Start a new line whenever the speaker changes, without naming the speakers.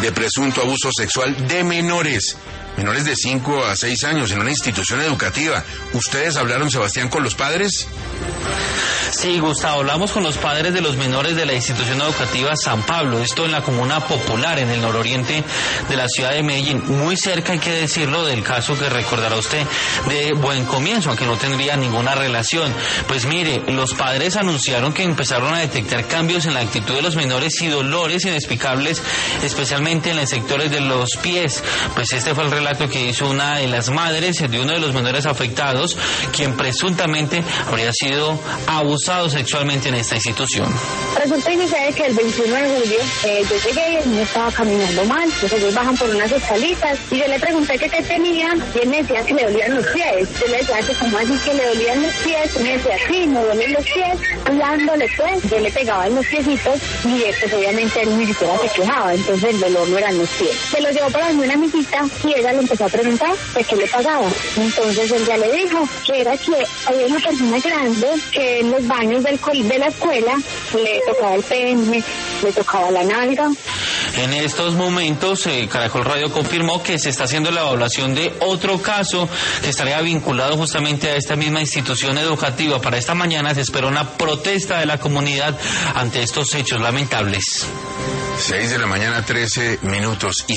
de presunto abuso sexual de menores de 5 a 6 años en una institución educativa. ¿Ustedes hablaron, Sebastián, con los padres?
Sí, Gustavo, hablamos con los padres de los menores de la institución educativa San Pablo, esto en la Comuna Popular, en el nororiente de la ciudad de Medellín, muy cerca, hay que decirlo, del caso que recordará usted de Buen Comienzo, aunque no tendría ninguna relación. Pues mire, los padres anunciaron que empezaron a detectar cambios en la actitud de los menores y dolores inexplicables, especialmente en los sectores de los pies. Pues este fue el relato que hizo una de las madres de uno de los menores afectados, quien presuntamente habría sido abusado sexualmente en esta institución.
Resulta y sucede que el 21 de julio yo llegué y el niño estaba caminando mal, entonces ellos bajan por unas escalitas y yo le pregunté que qué tenía y él me decía que le dolían los pies. Yo le decía que como así que le dolían los pies, y me decía sí, me duelen los pies, hablándole pues, yo le pegaba en los piecitos y pues obviamente él ni siquiera se quejaba, entonces el dolor no eran los pies. Se lo llevó para una amiguita y ella le empezó a preguntar de qué le pasaba. Entonces él ya le dijo que era que había una persona grande que en los baños de la escuela le tocaba el pene, le tocaba la nalga.
En estos momentos, Caracol Radio confirmó que se está haciendo la evaluación de otro caso que estaría vinculado justamente a esta misma institución educativa. Para esta mañana se espera una protesta de la comunidad ante estos hechos lamentables.
6 de la mañana, 13 minutos.